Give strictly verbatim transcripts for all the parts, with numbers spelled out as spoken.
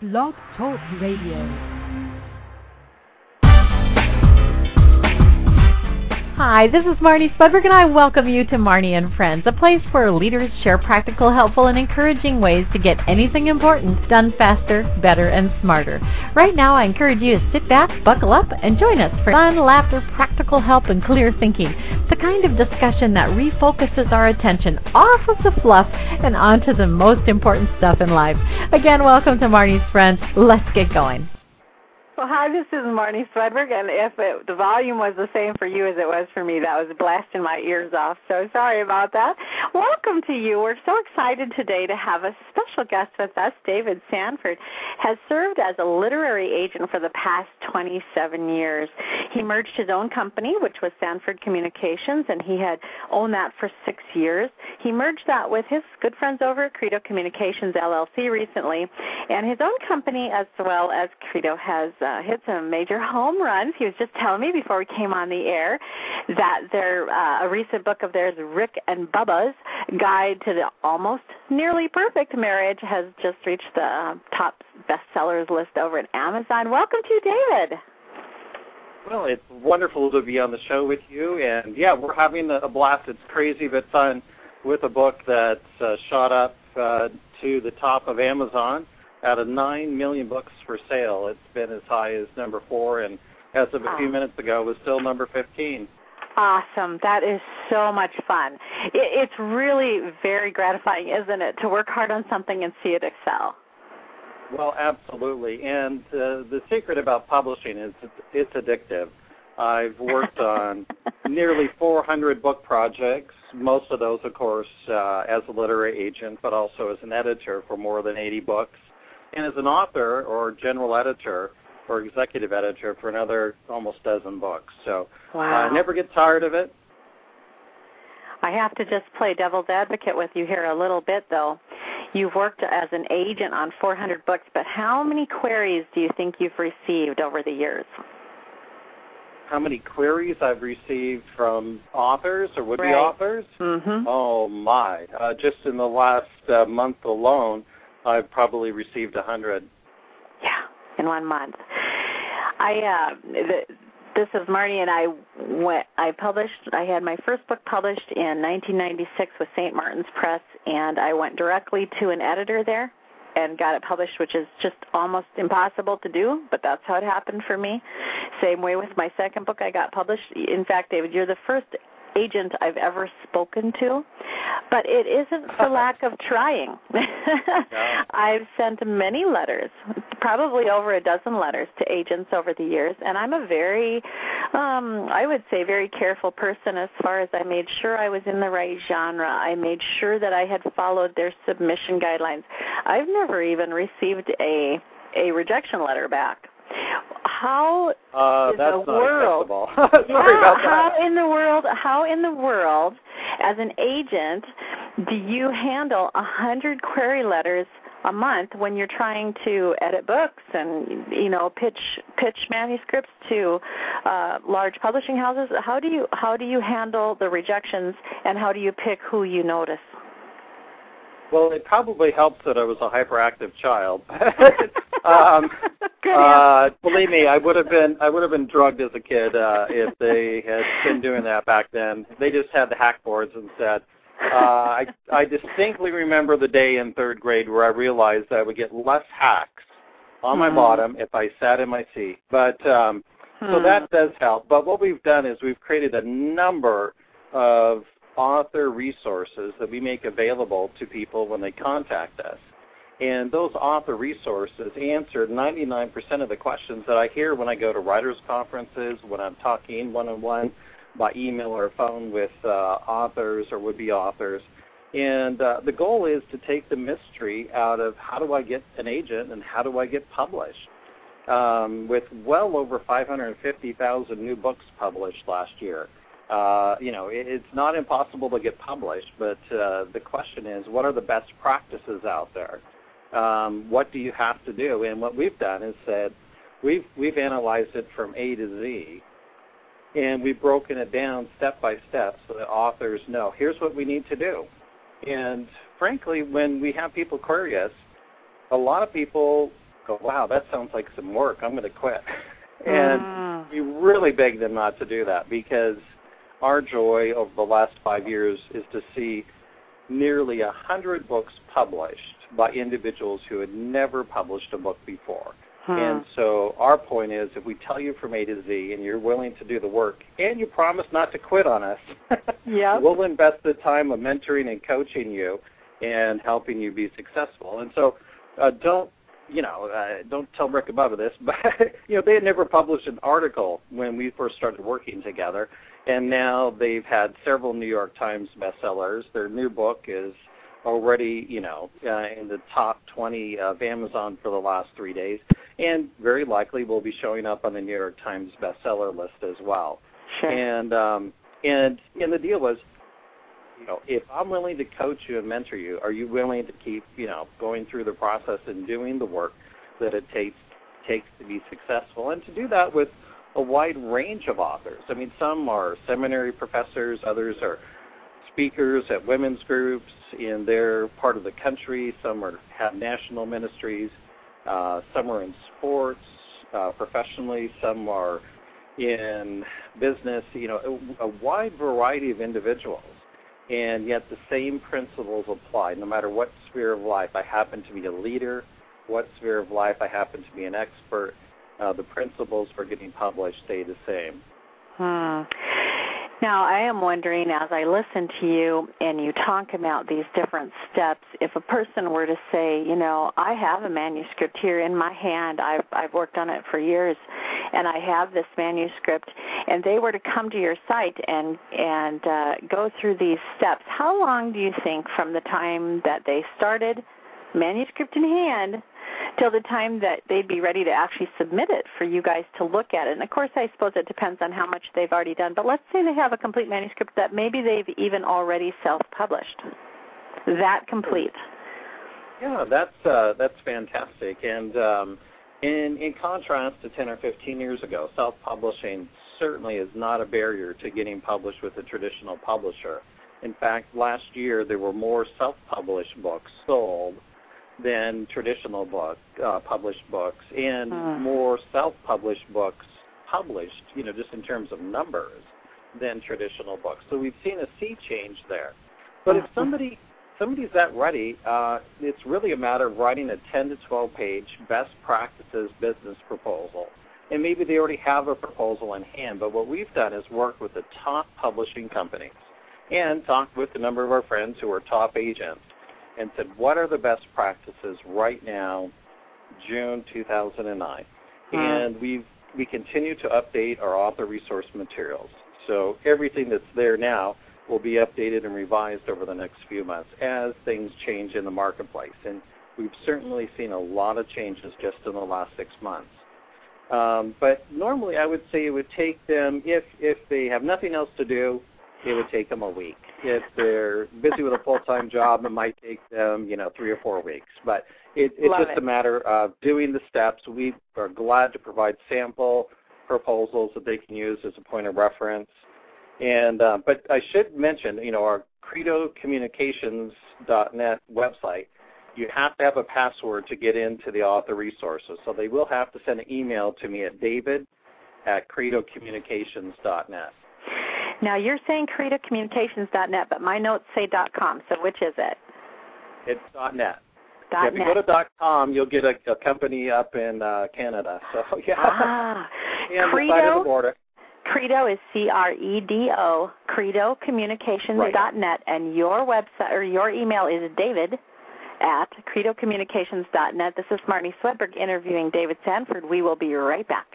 Blog Talk Radio. Hi, this is Marnie Spudberg, and I welcome you to Marnie and Friends, a place where leaders share practical, helpful, and encouraging ways to get anything important done faster, better, and smarter. Right now, I encourage you to sit back, buckle up, and join us for fun, laughter, practical help, and clear thinking. The kind of discussion that refocuses our attention off of the fluff and onto the most important stuff in life. Again, welcome to Marnie's Friends. Let's get going. Well, hi, this is Marnie Swedberg, and if it, the volume was the same for you as it was for me, that was blasting my ears off, so sorry about that. Welcome to you. We're so excited today to have a special guest with us. David Sanford has served as a literary agent for the past twenty-seven years. He merged his own company, which was Sanford Communications, and he had owned that for six years. He merged that with his good friends over at Credo Communications, L L C, recently, and his own company, as well as Credo, has Uh, hit some major home runs. He was just telling me before we came on the air that their uh, a recent book of theirs, Rick and Bubba's Guide to the Almost Nearly Perfect Marriage, has just reached the uh, top bestsellers list over at Amazon. Welcome to you, David. Well, it's wonderful to be on the show with you, and yeah, we're having a blast. It's crazy but fun with a book that's uh, shot up uh, to the top of Amazon. Out of nine million books for sale, it's been as high as number four, and as of a few minutes ago, was still number fifteen. Awesome. That is so much fun. It, it's really very gratifying, isn't it, to work hard on something and see it excel? Well, absolutely. And uh, the secret about publishing is it's, it's addictive. I've worked on nearly four hundred book projects, most of those, of course, uh, as a literary agent, but also as an editor for more than eighty books. And as an author or general editor or executive editor for another almost dozen books. So wow. I uh, never get tired of it. I have to just play devil's advocate with you here a little bit, though. You've worked as an agent on four hundred books, but how many queries do you think you've received over the years? How many queries I've received from authors or would-be right. authors? Mm-hmm. Oh, my. Uh, just in the last uh, month alone, I've probably received a hundred. Yeah, in one month. I uh, the, this is Marty, and I went. I published. I had my first book published in nineteen ninety-six with Saint Martin's Press, and I went directly to an editor there and got it published, which is just almost impossible to do, but that's how it happened for me. Same way with my second book, I got published. In fact, David, you're the first agent I've ever spoken to, but it isn't for lack of trying. No. I've sent many letters, probably over a dozen letters to agents over the years, and I'm a very, um, I would say, very careful person as far as I made sure I was in the right genre. I made sure that I had followed their submission guidelines. I've never even received a a rejection letter back. How uh, in that's the not world? Sorry yeah, about that. How in the world? How in the world, as an agent, do you handle a hundred query letters a month when you're trying to edit books and you know pitch pitch manuscripts to uh, large publishing houses? How do you how do you handle the rejections, and how do you pick who you notice? Well, it probably helps that I was a hyperactive child. um, Good uh, believe me, I would have been I would have been drugged as a kid uh, if they had been doing that back then. They just had the hack boards and said. Uh, I, I distinctly remember the day in third grade where I realized that I would get less hacks on my hmm. bottom if I sat in my seat. But um, hmm. so that does help. But what we've done is we've created a number of author resources that we make available to people when they contact us. And those author resources answer ninety-nine percent of the questions that I hear when I go to writers' conferences, when I'm talking one-on-one by email or phone with uh, authors or would-be authors. And uh, the goal is to take the mystery out of how do I get an agent and how do I get published. Um, with well over five hundred fifty thousand new books published last year. Uh, you know, it, it's not impossible to get published, but uh, the question is, what are the best practices out there? Um, what do you have to do? And what we've done is said, we've we've analyzed it from A to Z, and we've broken it down step by step so that authors know, here's what we need to do. And frankly, when we have people query us, a lot of people go, wow, that sounds like some work. I'm going to quit. And mm. we really beg them not to do that, because our joy over the last five years is to see nearly a hundred books published by individuals who had never published a book before. Hmm. And so our point is, if we tell you from A to Z and you're willing to do the work and you promise not to quit on us, yep. we'll invest the time of mentoring and coaching you and helping you be successful. And so uh, don't, you know, uh, don't tell Rick above this, but, you know, they had never published an article when we first started working together. And now they've had several New York Times bestsellers. Their new book is already, you know, uh, in the top twenty of Amazon for the last three days, and very likely will be showing up on the New York Times bestseller list as well. Sure. And um, and and the deal was, you know, if I'm willing to coach you and mentor you, are you willing to keep, you know, going through the process and doing the work that it takes takes to be successful, and to do that with a wide range of authors. I mean, some are seminary professors, others are speakers at women's groups in their part of the country, some are, have national ministries, uh, some are in sports uh, professionally, some are in business, you know, a, a wide variety of individuals. And yet the same principles apply no matter what sphere of life I happen to be a leader, what sphere of life I happen to be an expert. Uh, the principles for getting published stay the same. Hmm. Now, I am wondering, as I listen to you and you talk about these different steps, if a person were to say, you know, I have a manuscript here in my hand, I've, I've worked on it for years, and I have this manuscript, and they were to come to your site and, and uh, go through these steps, how long do you think from the time that they started, manuscript in hand, till the time that they'd be ready to actually submit it for you guys to look at it? And, of course, I suppose it depends on how much they've already done. But let's say they have a complete manuscript that maybe they've even already self-published. That complete. Yeah, that's uh, that's fantastic. And um, in, in contrast to ten or fifteen years ago, self-publishing certainly is not a barrier to getting published with a traditional publisher. In fact, last year there were more self-published books sold than traditional book, uh, published books, and hmm. more self-published books published, you know, just in terms of numbers, than traditional books. So we've seen a sea change there. But if somebody somebody's that ready, uh, it's really a matter of writing a ten to twelve page best practices business proposal. And maybe they already have a proposal in hand, but what we've done is work with the top publishing companies and talked with a number of our friends who are top agents and said, what are the best practices right now, June two thousand nine? Hmm. And we we continue to update our author resource materials. So everything that's there now will be updated and revised over the next few months as things change in the marketplace. And we've certainly seen a lot of changes just in the last six months. Um, but normally I would say it would take them, if, if they have nothing else to do, it would take them a week. If they're busy with a full-time job, it might take them, you know, three or four weeks. But it, it's Love just it. a matter of doing the steps. We are glad to provide sample proposals that they can use as a point of reference. And uh, but I should mention, you know, our credo communications dot net website, you have to have a password to get into the author resources. So they will have to send an email to me at david at credo communications dot net. Now, you're saying credo communications dot net, but my notes say .com, so which is it? It's .net. Dot yeah, if you net. go to .com, you'll get a, a company up in uh, Canada. So, yeah. Ah, and Credo, the side of the border. Credo is C R E D O, credo communications dot net, right. And your website or your email is david at credo communications dot net. This is Marnie Swedberg interviewing David Sanford. We will be right back.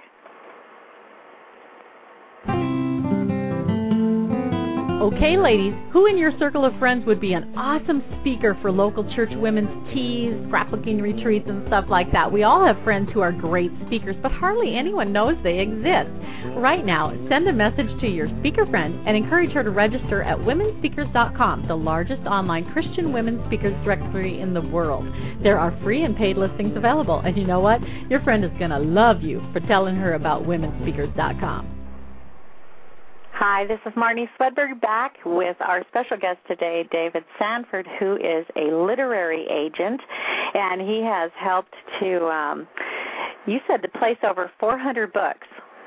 Okay, ladies, who in your circle of friends would be an awesome speaker for local church women's teas, scrapbooking retreats, and stuff like that? We all have friends who are great speakers, but hardly anyone knows they exist. Right now, send a message to your speaker friend and encourage her to register at women speakers dot com, the largest online Christian women's speakers directory in the world. There are free and paid listings available, and you know what? Your friend is going to love you for telling her about women speakers dot com. Hi, this is Marnie Swedberg back with our special guest today, David Sanford, who is a literary agent, and he has helped to, um, you said, to place over four hundred books.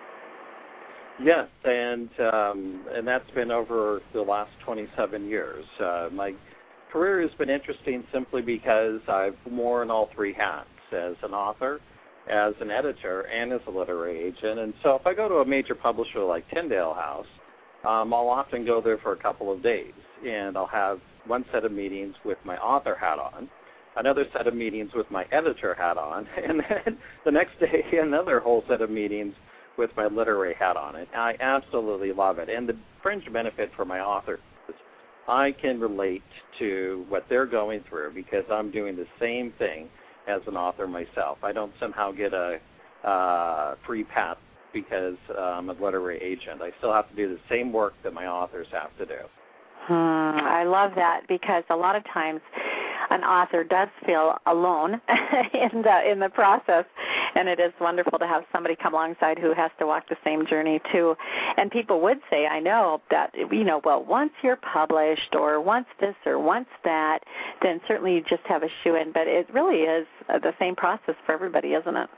Yes, and um, and that's been over the last twenty-seven years. Uh, my career has been interesting simply because I've worn all three hats, as an author, as an editor, and as a literary agent. And so if I go to a major publisher like Tyndale House, um, I'll often go there for a couple of days, and I'll have one set of meetings with my author hat on, another set of meetings with my editor hat on, and then the next day another whole set of meetings with my literary hat on. And I absolutely love it. And the fringe benefit for my author is I can relate to what they're going through because I'm doing the same thing as an author myself. I don't somehow get a uh, free pass because uh, I'm a literary agent. I still have to do the same work that my authors have to do. Hmm, I love that because a lot of times an author does feel alone in the in the process, and it is wonderful to have somebody come alongside who has to walk the same journey too. And people would say, I know, that, you know, well, once you're published or once this or once that, then certainly you just have a shoe-in. But it really is the same process for everybody, isn't it?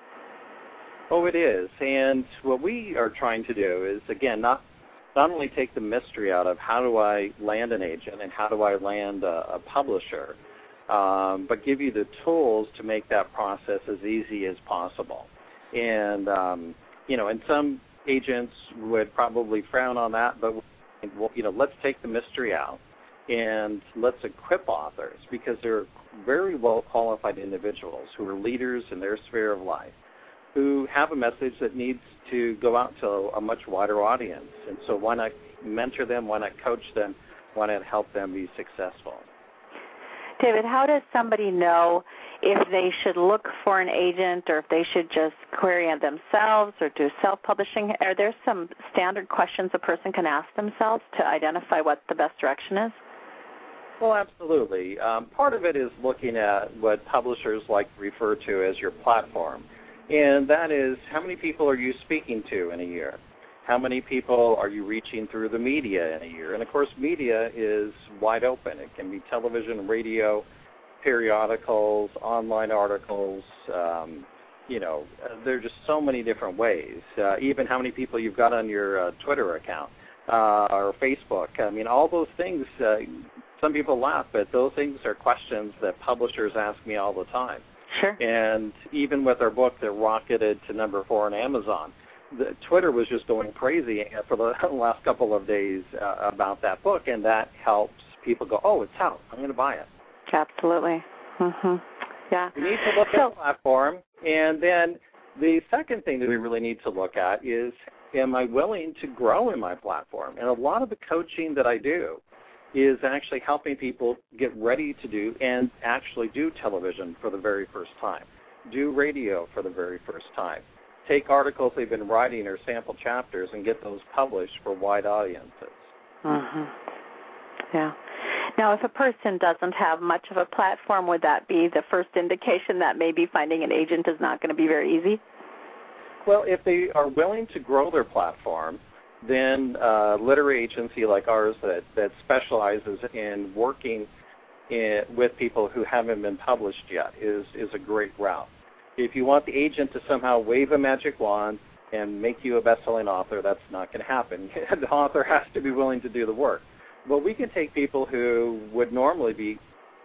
Oh, it is. And what we are trying to do is, again, not not only take the mystery out of how do I land an agent and how do I land a, a publisher, Um, but give you the tools to make that process as easy as possible. And, um, you know, and some agents would probably frown on that, but, well, you know, let's take the mystery out and let's equip authors because they're very well-qualified individuals who are leaders in their sphere of life, who have a message that needs to go out to a much wider audience. And so why not mentor them, why not coach them, why not help them be successful? David, how does somebody know if they should look for an agent or if they should just query it themselves or do self-publishing? Are there some standard questions a person can ask themselves to identify what the best direction is? Well, absolutely. Um, part of it is looking at what publishers like to refer to as your platform, and that is how many people are you speaking to in a year? How many people are you reaching through the media in a year? And, of course, media is wide open. It can be television, radio, periodicals, online articles. Um, you know, there are just so many different ways. Uh, even how many people you've got on your uh, Twitter account uh, or Facebook. I mean, all those things, uh, some people laugh, but those things are questions that publishers ask me all the time. Sure. And even with our book that rocketed to number four on Amazon, The, Twitter was just going crazy for the last couple of days uh, about that book, and that helps people go, oh, it's out. I'm going to buy it. Absolutely. Mm-hmm. Yeah. We need to look so, at the platform, and then the second thing that we really need to look at is, am I willing to grow in my platform? And a lot of the coaching that I do is actually helping people get ready to do and actually do television for the very first time, do radio for the very first time. Take articles they've been writing or sample chapters and get those published for wide audiences. Mm-hmm. Yeah. Now, if a person doesn't have much of a platform, would that be the first indication that maybe finding an agent is not going to be very easy? Well, if they are willing to grow their platform, then a literary agency like ours that, that specializes in working in, with people who haven't been published yet is, is a great route. If you want the agent to somehow wave a magic wand and make you a best-selling author, that's not going to happen. The author has to be willing to do the work. But we can take people who would normally be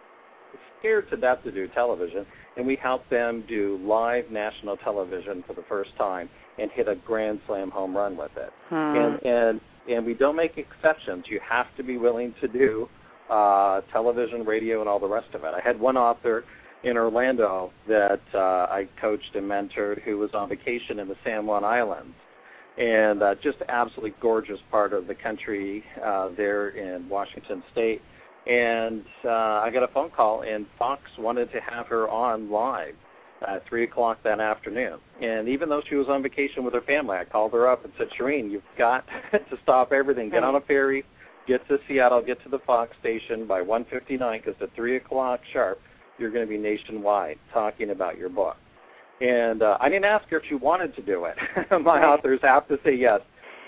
scared to death to do television, and we help them do live national television for the first time and hit a grand slam home run with it. Hmm. And, and, and we don't make exceptions. You have to be willing to do uh, television, radio, and all the rest of it. I had one author in Orlando that uh, I coached and mentored who was on vacation in the San Juan Islands, and uh, just absolutely gorgeous part of the country uh, there in Washington State. And uh, I got a phone call, and Fox wanted to have her on live at three o'clock that afternoon. And even though she was on vacation with her family, I called her up and said, Shireen, you've got to stop everything. Get on a ferry, get to Seattle, get to the Fox station by one fifty-nine, because at three o'clock sharp, you're going to be nationwide talking about your book. And uh, I didn't ask her if she wanted to do it. My authors have to say yes.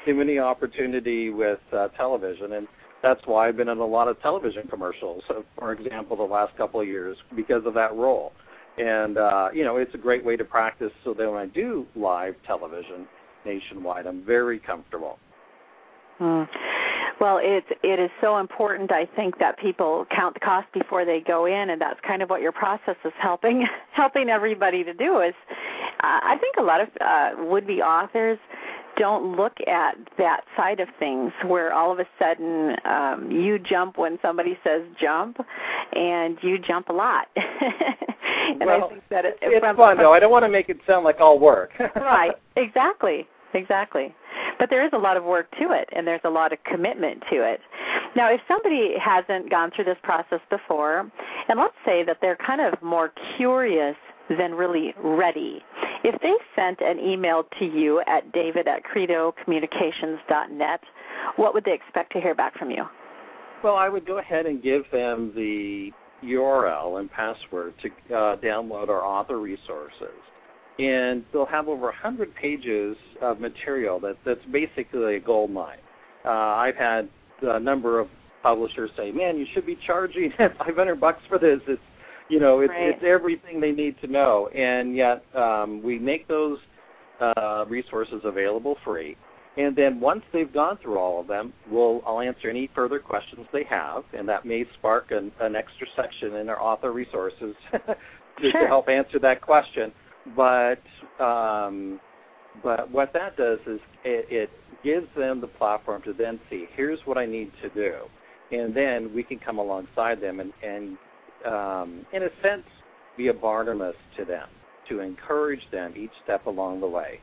too many opportunity with uh, television, and that's why I've been in a lot of television commercials, so for example, the last couple of years because of that role. And, uh, you know, it's a great way to practice so that when I do live television nationwide, I'm very comfortable. Mm. Well, it, it is so important, I think, that people count the cost before they go in, and that's kind of what your process is helping helping everybody to do. Is uh, I think a lot of uh, would-be authors don't look at that side of things where all of a sudden um, you jump when somebody says jump, and you jump a lot. and well, I think that it, it's from, fun, from, though. I don't want to make it sound like all work. Right, exactly. Exactly. But there is a lot of work to it, and there's a lot of commitment to it. Now, if somebody hasn't gone through this process before, and let's say that they're kind of more curious than really ready, if they sent an email to you at david at credo communications dot net, what would they expect to hear back from you? Well, I would go ahead and give them the U R L and password to uh, download our author resources. And they'll have over one hundred pages of material that, that's basically a gold mine. Uh, I've had a number of publishers say, man, you should be charging five hundred bucks for this. It's, you know, it's, right. it's everything they need to know. And yet um, we make those uh, resources available free. And then once they've gone through all of them, we'll, I'll answer any further questions they have, and that may spark an, an extra section in our author resources to, sure. to help answer that question. But um, but what that does is it, it gives them the platform to then see, here's what I need to do. And then we can come alongside them and, and um, in a sense, be a Barnabas to them, to encourage them each step along the way.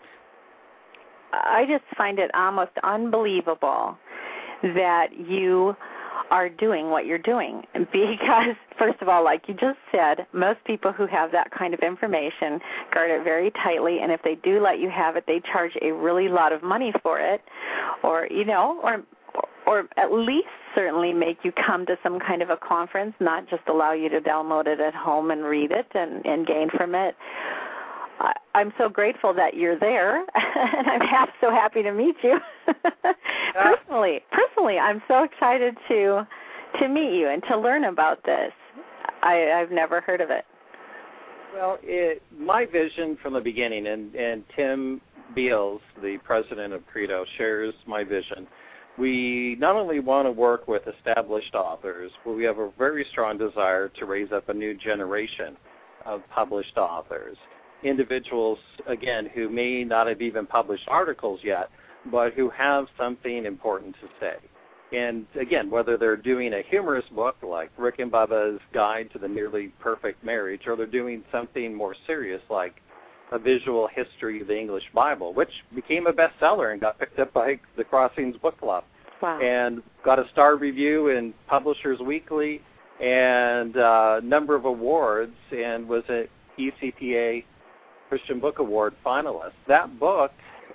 I just find it almost unbelievable that you are doing what you're doing, because first of all, like you just said, most people who have that kind of information guard it very tightly, and if they do let you have it, they charge a really lot of money for it, or you know, or or at least certainly make you come to some kind of a conference, not just allow you to download it at home and read it and, and gain from it. I, I'm so grateful that you're there, and I'm half so happy to meet you. personally, personally, I'm so excited to to meet you and to learn about this. I, I've never heard of it. Well, it, my vision from the beginning, and, and Tim Beals, the president of Credo, shares my vision. We not only want to work with established authors, but we have a very strong desire to raise up a new generation of published authors. Individuals, again, who may not have even published articles yet, but who have something important to say. And again, whether they're doing a humorous book like Rick and Bubba's Guide to the Nearly Perfect Marriage, or they're doing something more serious like A Visual History of the English Bible, which became a bestseller and got picked up by the Crossings Book Club. Wow. And got a star review in Publishers Weekly and a number of awards, and was an E C P A Christian Book Award finalist. That book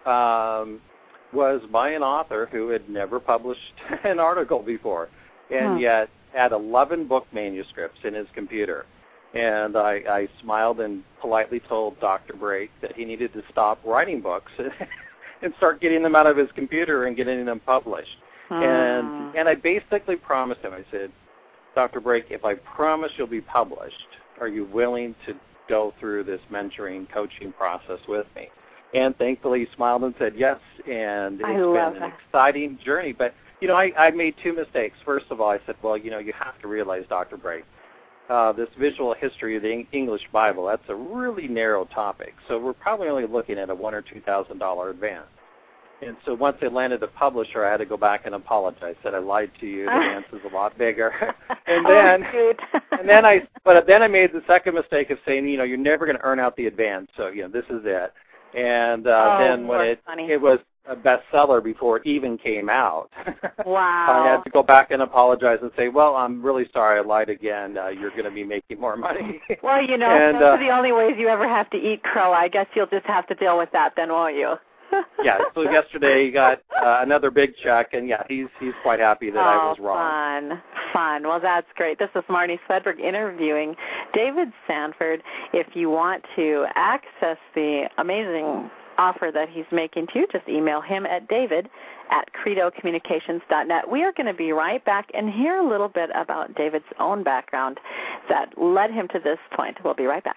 um, was by an author who had never published an article before, and huh. yet had eleven book manuscripts in his computer. And I, I smiled and politely told Doctor Brake that he needed to stop writing books and start getting them out of his computer and getting them published. Uh. And and I basically promised him, I said, Doctor Brake, if I promise you'll be published, are you willing to go through this mentoring, coaching process with me? And thankfully he smiled and said yes, and it's I been love an that. exciting journey. But, you know, I, I made two mistakes. First of all, I said, well, you know, you have to realize, Doctor Brake, uh, this visual history of the English Bible, that's a really narrow topic. So we're probably only looking at a one or two thousand dollar advance. And so once I landed a publisher, I had to go back and apologize. I said I lied to you. The advance is a lot bigger. and then, oh, and then I, but then I made the second mistake of saying, you know, you're never going to earn out the advance. So you know, this is it. And uh, oh, then when it funny. it was a bestseller before it even came out, wow. I had to go back and apologize and say, well, I'm really sorry, I lied again. Uh, you're going to be making more money. Well, you know, and, those uh, are the only ways you ever have to eat crow. I guess you'll just have to deal with that then, won't you? Yeah, so yesterday he got uh, another big check, and yeah, he's he's quite happy that oh, I was wrong. fun, fun. Well, that's great. This is Marnie Swedberg interviewing David Sanford. If you want to access the amazing offer that he's making to you, just email him at david at credo communications dot net. We are going to be right back and hear a little bit about David's own background that led him to this point. We'll be right back.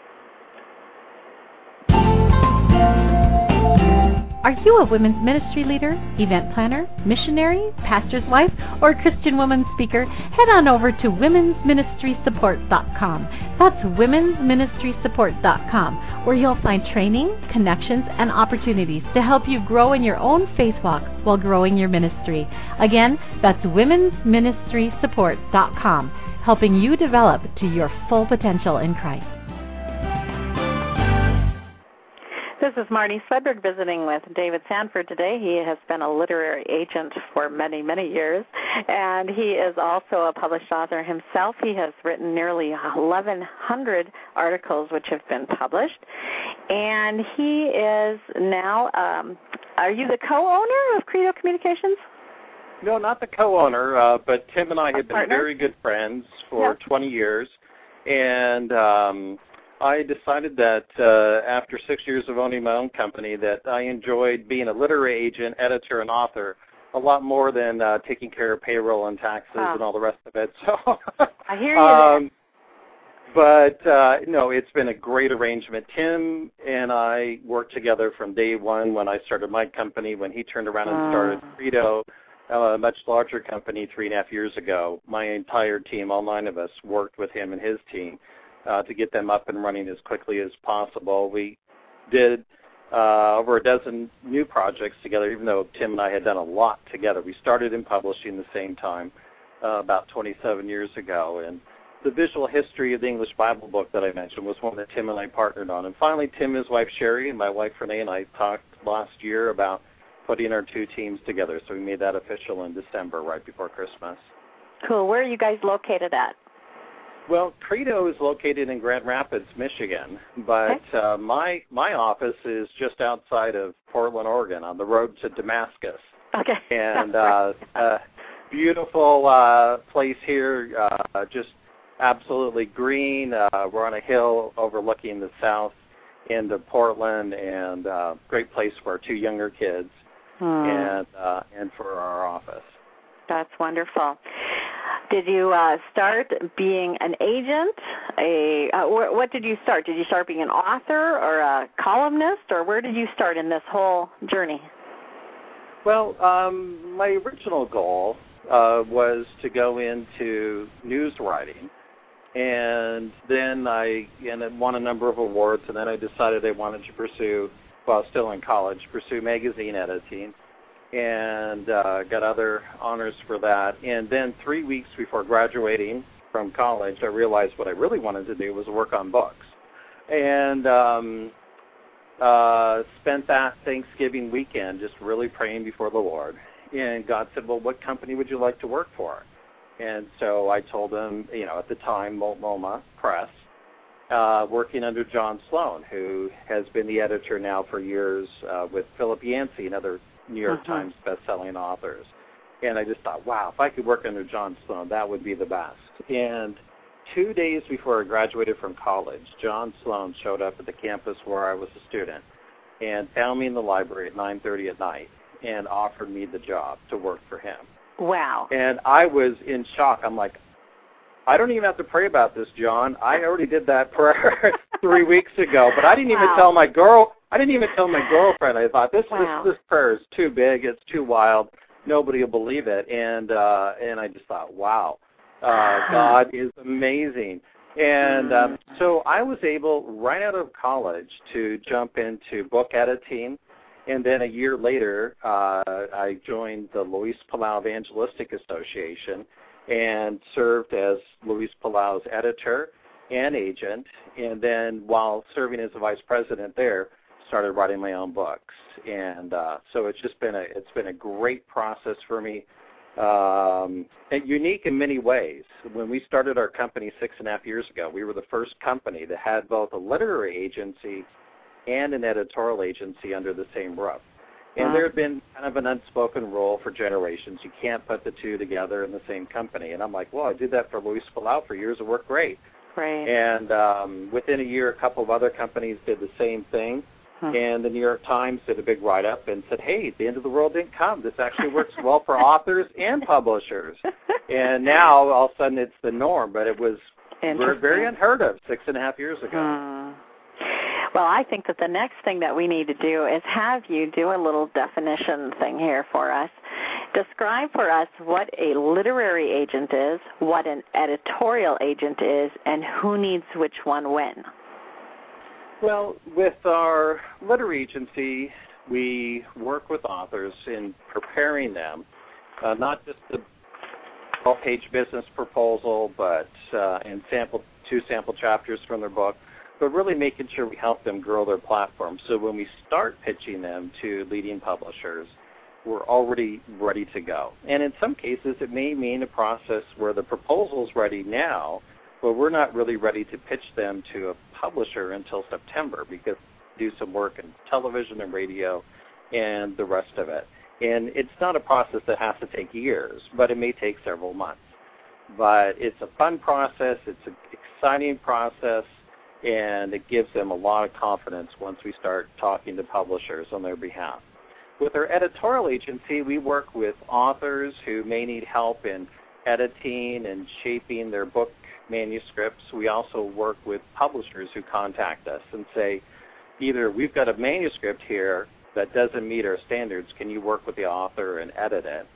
Are you a women's ministry leader, event planner, missionary, pastor's wife, or Christian woman speaker? Head on over to womens ministry support dot com. That's womens ministry support dot com, where you'll find training, connections, and opportunities to help you grow in your own faith walk while growing your ministry. Again, that's womens ministry support dot com, helping you develop to your full potential in Christ. This is Marnie Swedberg visiting with David Sanford today. He has been a literary agent for many, many years, and he is also a published author himself. He has written nearly eleven hundred articles which have been published, and he is now, um, are you the co-owner of Credo Communications? No, not the co-owner, uh, but Tim and I have been partner? very good friends for Yep. twenty years, and um, I decided that uh, after six years of owning my own company that I enjoyed being a literary agent, editor, and author a lot more than uh, taking care of payroll and taxes Wow. and all the rest of it. So, I hear you. um, but uh, no, it's been a great arrangement. Tim and I worked together from day one when I started my company. When he turned around and started Oh. Credo, a much larger company, three and a half years ago, my entire team, all nine of us, worked with him and his team uh, to get them up and running as quickly as possible. We did uh, over a dozen new projects together, even though Tim and I had done a lot together. We started in publishing the same time uh, about twenty-seven years ago, and the visual history of the English Bible book that I mentioned was one that Tim and I partnered on. And finally, Tim, his wife Sherry, and my wife Renee and I talked last year about putting our two teams together. So we made that official in December, right before Christmas. Cool. Where are you guys located at? Well, Credo is located in Grand Rapids, Michigan, but Okay. uh, my my office is just outside of Portland, Oregon, on the road to Damascus. Okay. And uh, a beautiful uh, place here, uh, just absolutely green. Uh, we're on a hill overlooking the south end of Portland, and uh, great place for our two younger kids Hmm. and uh, and for our office. That's wonderful. Did you uh, start being an agent? A uh, wh- what did you start? Did you start being an author or a columnist, or where did you start in this whole journey? Well, um, my original goal uh, was to go into news writing, and then I and it won a number of awards, and then I decided I wanted to pursue, while still in college, pursue magazine editing, and uh, got other honors for that. And then three weeks before graduating from college, I realized what I really wanted to do was work on books. And um, uh, spent that Thanksgiving weekend just really praying before the Lord. And God said, well, what company would you like to work for? And so I told him, you know, at the time, Multnomah Press, uh, working under John Sloan, who has been the editor now for years uh, with Philip Yancey and other New York Uh-huh. Times best-selling authors. And I just thought, wow, if I could work under John Sloan, that would be the best. And two days before I graduated from college, John Sloan showed up at the campus where I was a student and found me in the library at nine thirty at night and offered me the job to work for him. Wow. And I was in shock. I'm like, I don't even have to pray about this, John. I already did that prayer three weeks ago, but I didn't even Wow. tell my girl. I didn't even tell my girlfriend. I thought this Wow. this, this prayer is too big. It's too wild. Nobody will believe it. And uh, and I just thought, wow, uh, God is amazing. And um, so I was able, right out of college, to jump into book editing. And then a year later, uh, I joined the Luis Palau Evangelistic Association and served as Luis Palau's editor and agent. And then while serving as the vice president there, started writing my own books. And uh, so it's just been a it's been a great process for me, um, and unique in many ways. When we started our company six and a half years ago, we were the first company that had both a literary agency and an editorial agency under the same roof. And Wow. there had been kind of an unspoken rule for generations. You can't put the two together in the same company. And I'm like, well, I did that for Luis Palau for years. It worked great. Great. And um, within a year, a couple of other companies did the same thing. Hmm. And the New York Times did a big write-up and said, hey, the end of the world didn't come. This actually works well for authors and publishers. And now, all of a sudden, it's the norm. But it was very, very unheard of six and a half years ago. Hmm. Well, I think that the next thing that we need to do is have you do a little definition thing here for us. Describe for us what a literary agent is, what an editorial agent is, and who needs which one when. Well, with our literary agency, we work with authors in preparing them, uh, not just the twelve-page business proposal, but uh, in sample two sample chapters from their book, but really making sure we help them grow their platform. So when we start pitching them to leading publishers, we're already ready to go. And in some cases, it may mean a process where the proposal's ready now, but we're not really ready to pitch them to a publisher until September because we do some work in television and radio and the rest of it. And it's not a process that has to take years, but it may take several months. But it's a fun process, it's an exciting process, and it gives them a lot of confidence once we start talking to publishers on their behalf. With our editorial agency, we work with authors who may need help in editing and shaping their book manuscripts. We also work with publishers who contact us and say, either we've got a manuscript here that doesn't meet our standards, can you work with the author and edit it,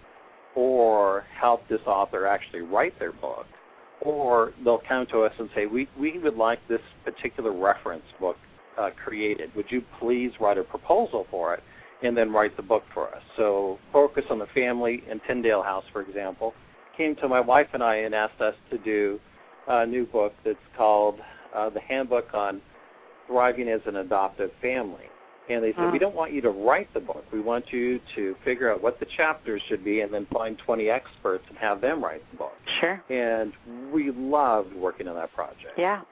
or help this author actually write their book, or they'll come to us and say, we, we would like this particular reference book uh, created. Would you please write a proposal for it and then write the book for us? So Focus on the Family in Tyndale House, for example, came to my wife and I and asked us to do a new book that's called uh, The Handbook on Thriving as an Adoptive Family. And they said, oh. we don't want you to write the book. We want you to figure out what the chapters should be and then find twenty experts and have them write the book. Sure. And we loved working on that project. Yeah.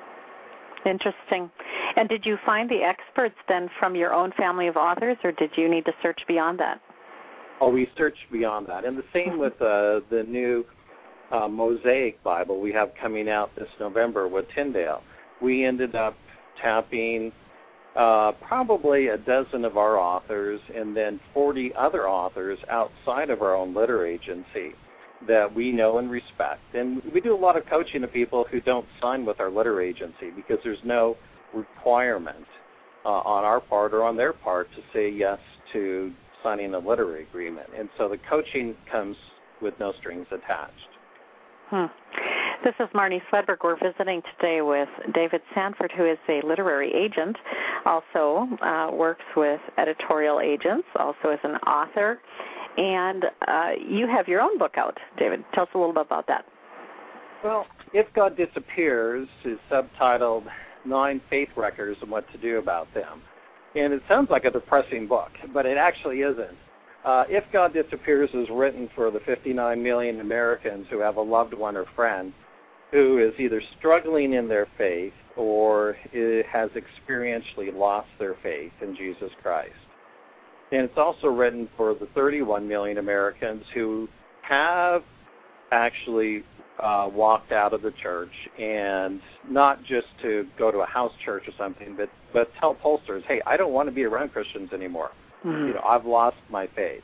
Interesting. And did you find the experts then from your own family of authors, or did you need to search beyond that? Oh, we searched beyond that. And the same mm-hmm. with uh, the new uh, Mosaic Bible we have coming out this November with Tyndale. We ended up tapping uh, probably a dozen of our authors and then forty other authors outside of our own literary agency that we know and respect. And we do a lot of coaching to people who don't sign with our literary agency because there's no requirement uh, on our part or on their part to say yes to signing a literary agreement. And so the coaching comes with no strings attached. Hmm. This is Marnie Swedberg. We're visiting today with David Sanford, who is a literary agent, also uh, works with editorial agents, also is an author. And uh, you have your own book out, David. Tell us a little bit about that. Well, If God Disappears is subtitled Nine Faith Wreckers and What to Do About Them. And it sounds like a depressing book, but it actually isn't. Uh, If God Disappears is written for the fifty-nine million Americans who have a loved one or friend who is either struggling in their faith or has experientially lost their faith in Jesus Christ. And it's also written for the thirty-one million Americans who have actually uh, walked out of the church, and not just to go to a house church or something, but, but tell pollsters, hey, I don't want to be around Christians anymore. Mm-hmm. You know, I've lost my faith.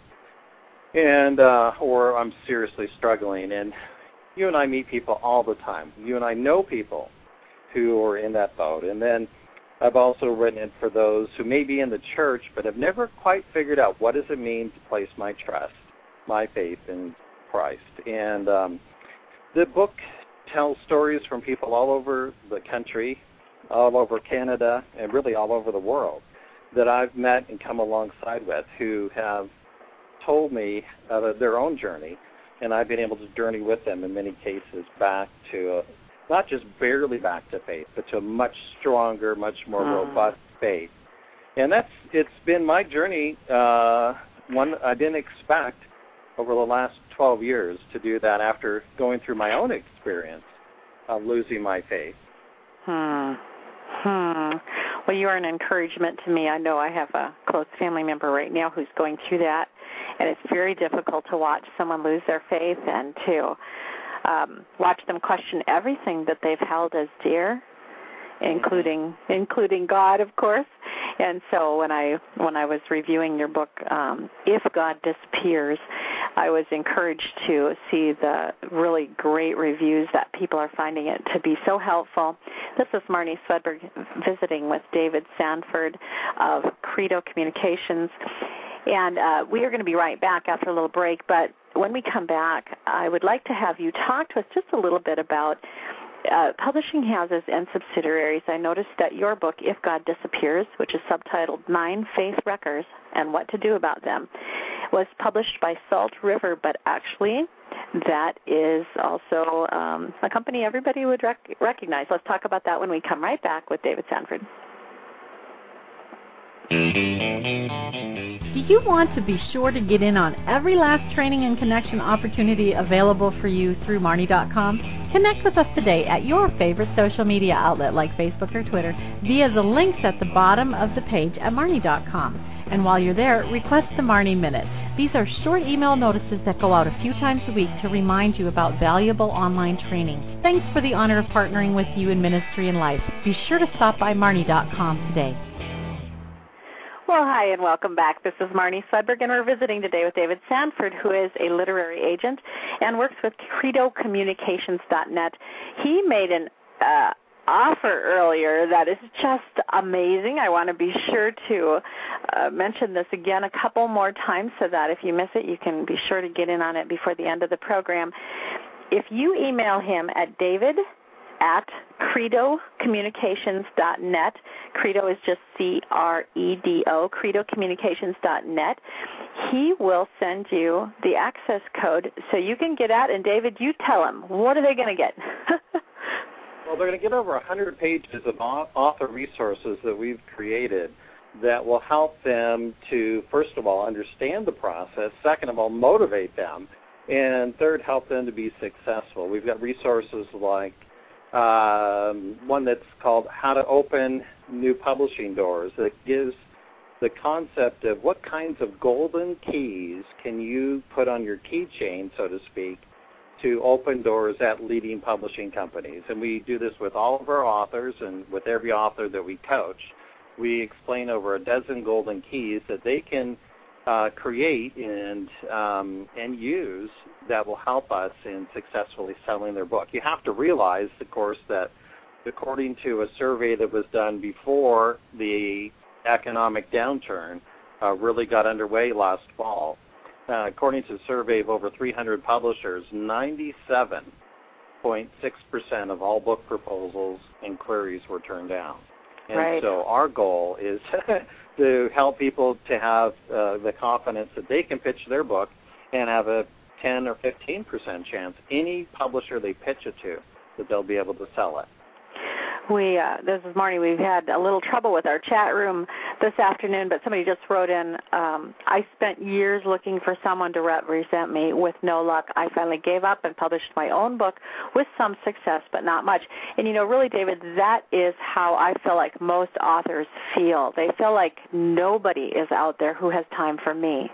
And uh, or I'm seriously struggling. And you and I meet people all the time. You and I know people who are in that boat. And then I've also written it for those who may be in the church but have never quite figured out what does it mean to place my trust, my faith in Christ. And um, the book tells stories from people all over the country, all over Canada, and really all over the world that I've met and come alongside with who have told me of their own journey, and I've been able to journey with them in many cases back to a, not just barely back to faith, but to a much stronger, much more mm. robust faith. And that's it's been my journey, uh, one I didn't expect over the last twelve years to do that after going through my own experience of losing my faith. Hmm. Hmm. Well, you are an encouragement to me. I know I have a close family member right now who's going through that, and it's very difficult to watch someone lose their faith and to um, watch them question everything that they've held as dear, including including God, of course. And so when I when I was reviewing your book, um, If God Disappears, I was encouraged to see the really great reviews that people are finding it to be so helpful. This is Marnie Swedberg visiting with David Sanford of Credo Communications. And uh, we are going to be right back after a little break, but when we come back, I would like to have you talk to us just a little bit about uh, publishing houses and subsidiaries. I noticed that your book, If God Disappears, which is subtitled Nine Faith Wreckers and What to Do About Them, was published by Salt River, but actually that is also um, a company everybody would rec- recognize. Let's talk about that when we come right back with David Sanford. Do you want to be sure to get in on every last training and connection opportunity available for you through Marnie dot com? Connect with us today at your favorite social media outlet like Facebook or Twitter via the links at the bottom of the page at Marnie dot com. And while you're there, request the Marnie Minute. These are short email notices that go out a few times a week to remind you about valuable online training. Thanks for the honor of partnering with you in ministry and life. Be sure to stop by Marnie dot com today. Well, hi, and welcome back. This is Marnie Swedberg, and we're visiting today with David Sanford, who is a literary agent and works with Credo Communications dot net. He made an uh, offer earlier that is just amazing. I want to be sure to uh, mention this again a couple more times so that if you miss it, you can be sure to get in on it before the end of the program. If you email him at David at Credo Communications dot net. Credo is just C R E D O, Credo Communications dot net. He will send you the access code so you can get out. And, David, you tell them, what are they going to get? Well, they're going to get over one hundred pages of author resources that we've created that will help them to, first of all, understand the process, second of all, motivate them, and third, help them to be successful. We've got resources like Um, one that's called How to Open New Publishing Doors that gives the concept of what kinds of golden keys can you put on your keychain, so to speak, to open doors at leading publishing companies. And we do this with all of our authors and with every author that we coach. We explain over a dozen golden keys that they can uh, create and um, and use that will help us in successfully selling their book. You have to realize, of course, that according to a survey that was done before the economic downturn uh, really got underway last fall, uh, according to a survey of over three hundred publishers, ninety-seven point six percent of all book proposals and queries were turned down. And right. So our goal is to help people to have uh, the confidence that they can pitch their book and have a ten or fifteen percent chance, any publisher they pitch it to, that they'll be able to sell it. We, uh, this is Marnie. We've had a little trouble with our chat room this afternoon, but somebody just wrote in, um, I spent years looking for someone to represent me with no luck. I finally gave up and published my own book with some success, but not much. And, you know, really, David, that is how I feel like most authors feel. They feel like nobody is out there who has time for me.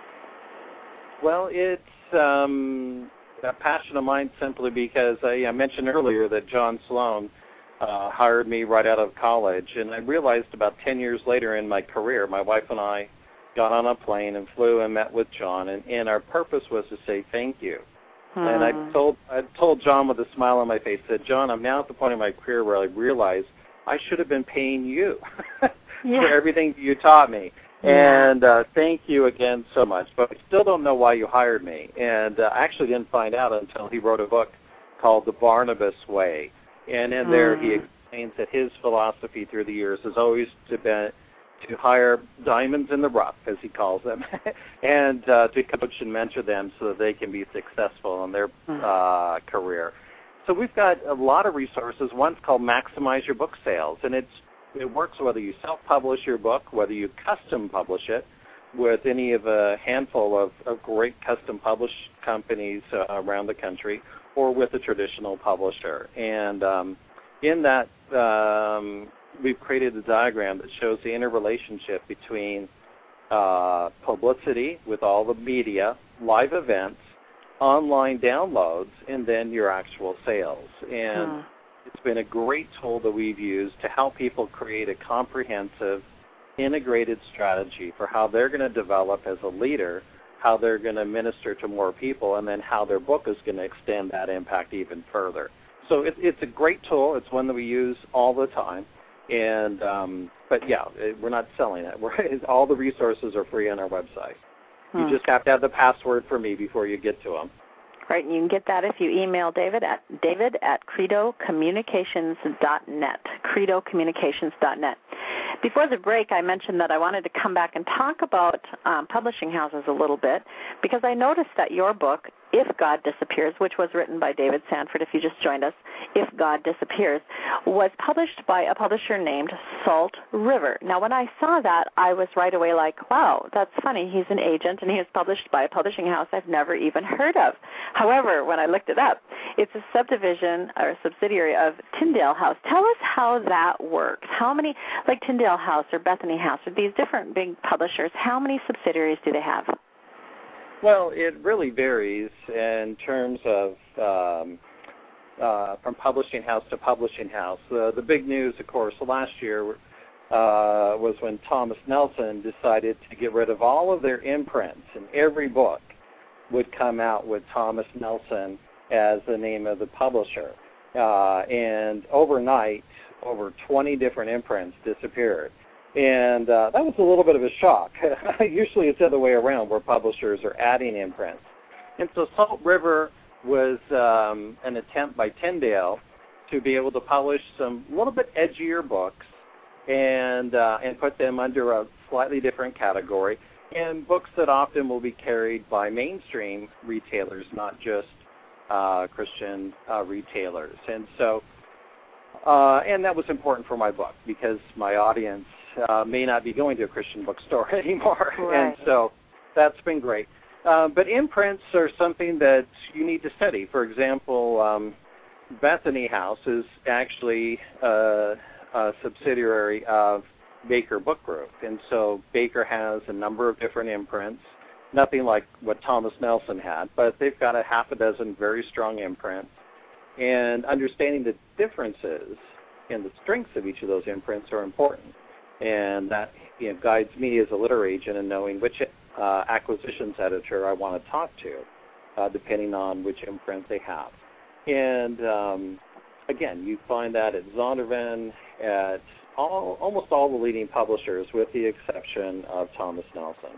Well, it's um, a passion of mine simply because I, I mentioned earlier that John Sloan Uh, hired me right out of college, and I realized about ten years later in my career, my wife and I got on a plane and flew and met with John, and, and our purpose was to say thank you. Hmm. And I told I told John with a smile on my face, said, John, I'm now at the point in my career where I realize I should have been paying you yeah. for everything you taught me. Yeah. And uh, thank you again so much. But I still don't know why you hired me. And uh, I actually didn't find out until he wrote a book called The Barnabas Way. And in there, he explains that his philosophy through the years has always to been to hire diamonds in the rough, as he calls them, and uh, to coach and mentor them so that they can be successful in their uh, career. So we've got a lot of resources. One's called Maximize Your Book Sales, and it's it works whether you self-publish your book, whether you custom publish it with any of a handful of, of great custom publish companies uh, around the country, or with a traditional publisher. And um, in that, um, we've created a diagram that shows the interrelationship between uh, publicity with all the media, live events, online downloads, and then your actual sales. And hmm. it's been a great tool that we've used to help people create a comprehensive integrated strategy for how they're going to develop as a leader, how they're going to minister to more people, and then how their book is going to extend that impact even further. So it, it's a great tool. It's one that we use all the time. And um, but, yeah, it, we're not selling it. We're, all the resources are free on our website. Hmm. You just have to have the password for me before you get to them. Right, and you can get that if you email David at david at credo communications dot net, credo communications dot net. Before the break, I mentioned that I wanted to come back and talk about um, publishing houses a little bit, because I noticed that your book, If God Disappears, which was written by David Sanford, if you just joined us, If God Disappears, was published by a publisher named Salt River. Now, when I saw that, I was right away like, wow, that's funny. He's an agent, and he is published by a publishing house I've never even heard of. However, when I looked it up, it's a subdivision or a subsidiary of Tyndale House. Tell us how that works. How many, like Tyndale House or Bethany House, or these different big publishers, how many subsidiaries do they have? Well, it really varies in terms of um, uh, from publishing house to publishing house. Uh, the big news, of course, last year uh, was when Thomas Nelson decided to get rid of all of their imprints, and every book would come out with Thomas Nelson as the name of the publisher. Uh, and overnight, over twenty different imprints disappeared. And uh, that was a little bit of a shock. Usually it's the other way around, where publishers are adding imprints. And so Salt River was um, an attempt by Tyndale to be able to publish some little bit edgier books and uh, and put them under a slightly different category, and books that often will be carried by mainstream retailers, not just uh, Christian uh, retailers. And so, uh, and that was important for my book, because my audience Uh, may not be going to a Christian bookstore anymore. Right. And so that's been great. Uh, but imprints are something that you need to study. For example, um, Bethany House is actually uh, a subsidiary of Baker Book Group. And so Baker has a number of different imprints, nothing like what Thomas Nelson had, but they've got a half a dozen very strong imprints. And understanding the differences and the strengths of each of those imprints are important. And that, you know, guides me as a literary agent in knowing which uh, acquisitions editor I want to talk to, uh, depending on which imprint they have. And um, again, you find that at Zondervan, at all, almost all the leading publishers, with the exception of Thomas Nelson.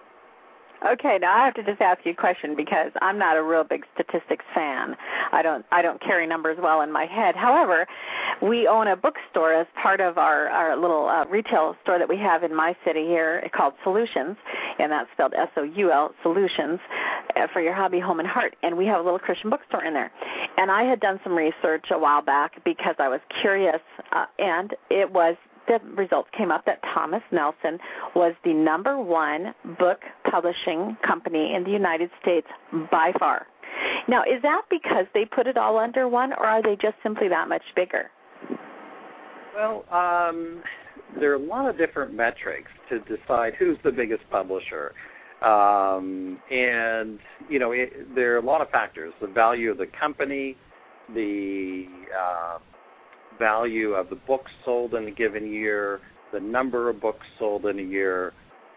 Okay, now I have to just ask you a question, because I'm not a real big statistics fan. I don't I don't carry numbers well in my head. However, we own a bookstore as part of our, our little uh, retail store that we have in my city here called Solutions, and that's spelled S O U L, Solutions, uh, for your hobby, home, and heart. And we have a little Christian bookstore in there. And I had done some research a while back because I was curious, uh, and it was the results came up that Thomas Nelson was the number one book publishing company in the United States by far. Now, is that because they put it all under one, or are they just simply that much bigger? Well, um, there are a lot of different metrics to decide who's the biggest publisher. Um, and, you know, it, there are a lot of factors: the value of the company, the uh, value of the books sold in a given year, the number of books sold in a year,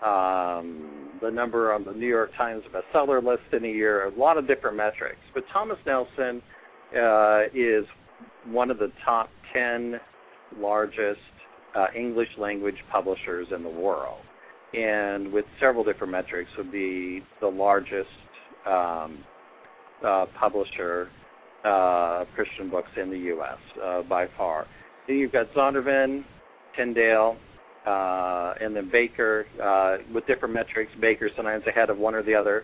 um, the number on the New York Times bestseller list in a year, a lot of different metrics. But Thomas Nelson uh, is one of the top ten largest uh, English language publishers in the world, and with several different metrics, would be the largest um, uh, publisher Uh, Christian books in the U S uh, by far. Then you've got Zondervan, Tyndale, uh, and then Baker uh, with different metrics. Baker sometimes ahead of one or the other.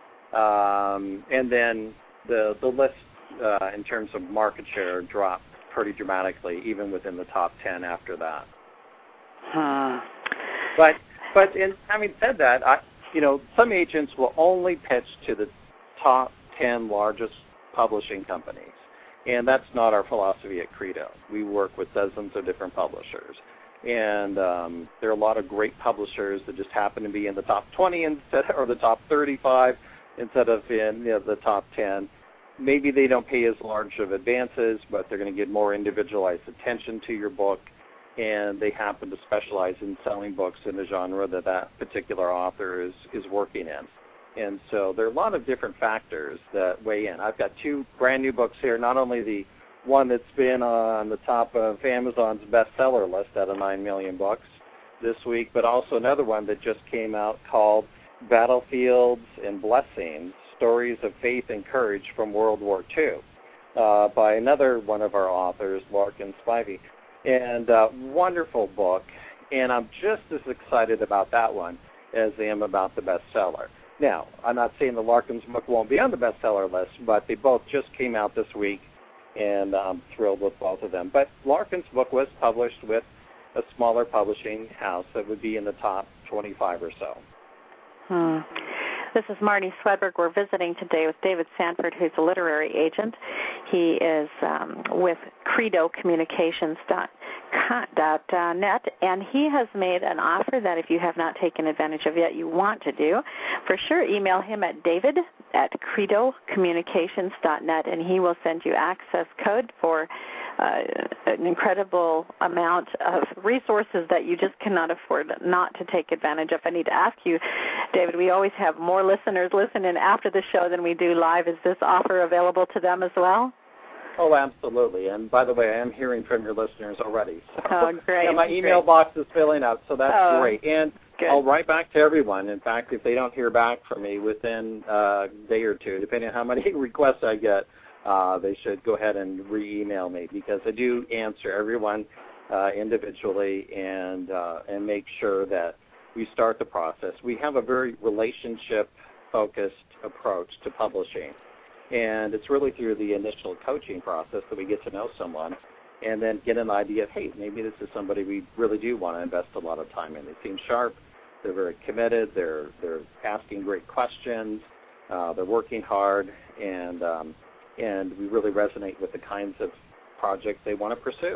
Um, and then the the list uh, in terms of market share dropped pretty dramatically, even within the top ten after that. Huh. But but in having said that, I, you know, some agents will only pitch to the top ten largest publishing companies, and that's not our philosophy at Credo. We work with dozens of different publishers, and um, there are a lot of great publishers that just happen to be in the top twenty instead, or the top thirty-five instead of in, you know, the top ten. Maybe they don't pay as large of advances, but they're going to get more individualized attention to your book, and they happen to specialize in selling books in the genre that that particular author is, is working in. And so there are a lot of different factors that weigh in. I've got two brand new books here, not only the one that's been on the top of Amazon's bestseller list out of nine million books this week, but also another one that just came out called Battlefields and Blessings, Stories of Faith and Courage from World War Two, uh, by another one of our authors, Larkin Spivey. And uh, wonderful book, and I'm just as excited about that one as I am about the bestseller. Now, I'm not saying the Larkin's book won't be on the bestseller list, but they both just came out this week, and I'm thrilled with both of them. But Larkin's book was published with a smaller publishing house that would be in the top twenty-five or so. Hmm. This is Marnie Swedberg. We're visiting today with David Sanford, who's a literary agent. He is um, with Credo Communications dot net, and he has made an offer that if you have not taken advantage of yet, you want to do. For sure, email him at david at Credo Communications dot net, and he will send you access code for Uh, an incredible amount of resources that you just cannot afford not to take advantage of. I need to ask you, David, we always have more listeners listen in after the show than we do live. Is this offer available to them as well? Oh, absolutely. And by the way, I am hearing from your listeners already. So, oh, great. Yeah, my email great. box is filling up, so that's oh, great. And good. I'll write back to everyone. In fact, if they don't hear back from me within uh, a day or two, depending on how many requests I get, Uh, they should go ahead and re-email me, because I do answer everyone uh, individually and uh, and make sure that we start the process. We have a very relationship-focused approach to publishing, and it's really through the initial coaching process that we get to know someone and then get an idea of, hey, maybe this is somebody we really do want to invest a lot of time in. They seem sharp, they're very committed, they're, they're asking great questions, uh, they're working hard, and um, and we really resonate with the kinds of projects they want to pursue.